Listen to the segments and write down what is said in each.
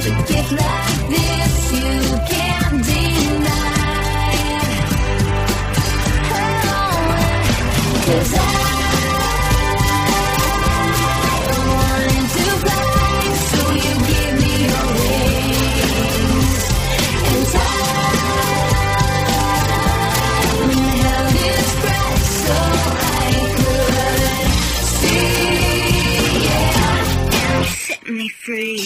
gift like this you can't deny. Oh, 'cause I wanted to fly, so you give me your wings. And time held its breath so I could see, yeah, and set me free.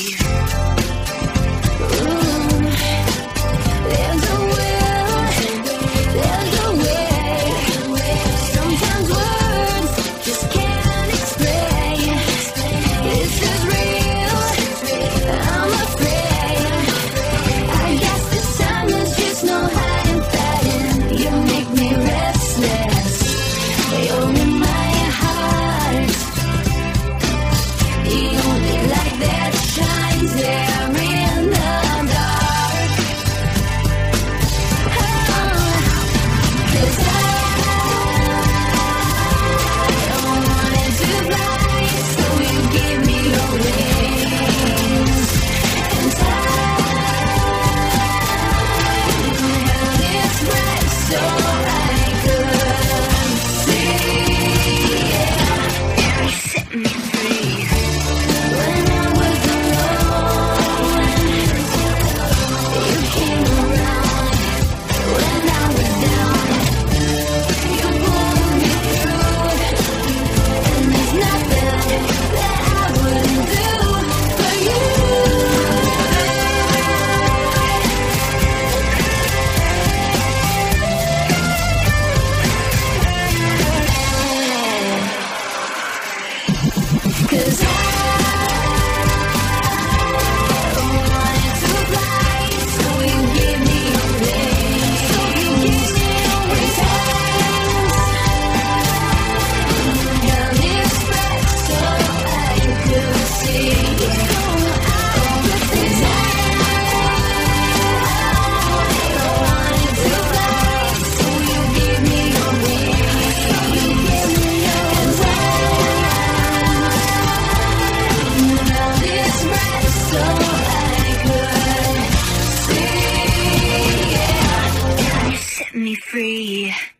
There's a will, there's a way. Sometimes words just can't explain. This is real, I'm afraid. I guess this time there's just no hiding, fighting. You make me restless, you're in my heart. The only light that shines there in the dark. Oh, 'cause I wanted to fly, so you give me your wings. And time held its breath so I could see, yeah, and set me free. When I was alone, you came around. When I was down, you pulled me through. And there's nothing that I wouldn't do for you. 'Cause I wanted to fly, so you give me your wings. So you give me your wings. Held its breath so I could see. Because I wanted to fly, so you give me your wings. So you give me your wings. Held its breath so I could see, yeah, and set me free.